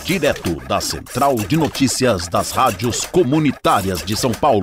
direto da Central de Notícias das Rádios Comunitárias de São Paulo.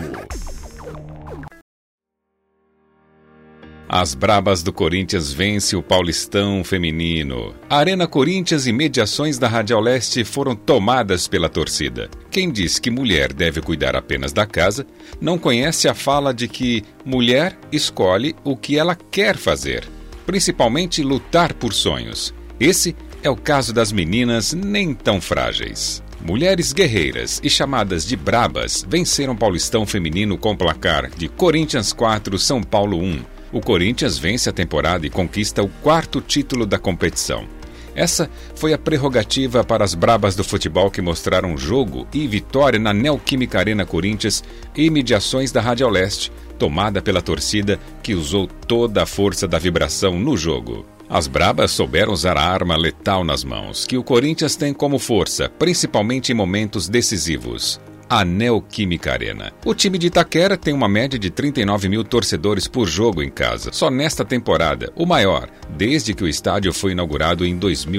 As Brabas do Corinthians vence o Paulistão feminino. A Arena Corinthians e mediações da Radial Leste foram tomadas pela torcida. Quem diz que mulher deve cuidar apenas da casa, não conhece a fala de que mulher escolhe o que ela quer fazer, principalmente lutar por sonhos. Esse é o caso das meninas nem tão frágeis. Mulheres guerreiras e chamadas de Brabas venceram o Paulistão feminino com placar de Corinthians 4, São Paulo 1. O Corinthians vence a temporada e conquista o 4º título da competição. Essa foi a prerrogativa para as Brabas do futebol que mostraram jogo e vitória na Neoquímica Arena Corinthians e mediações da Radial Leste, tomada pela torcida que usou toda a força da vibração no jogo. As Brabas souberam usar a arma letal nas mãos, que o Corinthians tem como força, principalmente em momentos decisivos. A Neoquímica Arena. O time de Itaquera tem uma média de 39 mil torcedores por jogo em casa. Só nesta temporada, o maior, desde que o estádio foi inaugurado em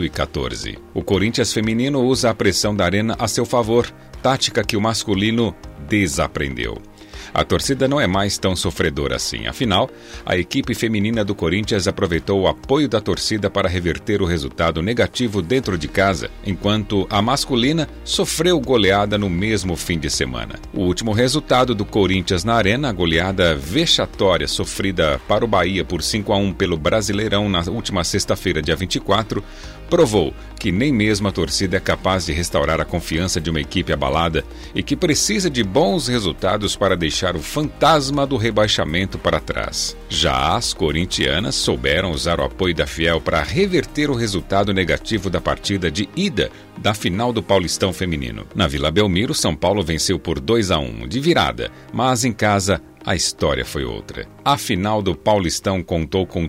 2014. O Corinthians feminino usa a pressão da arena a seu favor, tática que o masculino desaprendeu. A torcida não é mais tão sofredora assim. Afinal, a equipe feminina do Corinthians aproveitou o apoio da torcida para reverter o resultado negativo dentro de casa, enquanto a masculina sofreu goleada no mesmo fim de semana. O último resultado do Corinthians na Arena, a goleada vexatória sofrida para o Bahia por 5-1 pelo Brasileirão na última sexta-feira, dia 24, provou que nem mesmo a torcida é capaz de restaurar a confiança de uma equipe abalada e que precisa de bons resultados para deixar o fantasma do rebaixamento para trás. Já as corintianas souberam usar o apoio da Fiel para reverter o resultado negativo da partida de ida da final do Paulistão feminino. Na Vila Belmiro, São Paulo venceu por 2-1 de virada, mas em casa a história foi outra. A final do Paulistão contou com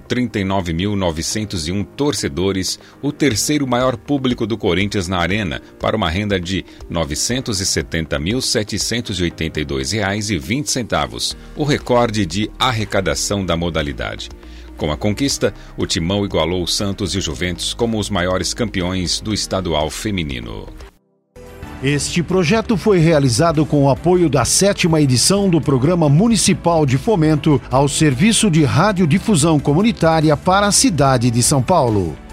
39.901 torcedores, o terceiro maior público do Corinthians na Arena, para uma renda de R$ 970.782,20, o recorde de arrecadação da modalidade. Com a conquista, o Timão igualou o Santos e o Juventus como os maiores campeões do estadual feminino. Este projeto foi realizado com o apoio da 7ª edição do Programa Municipal de Fomento ao Serviço de Radiodifusão Comunitária para a cidade de São Paulo.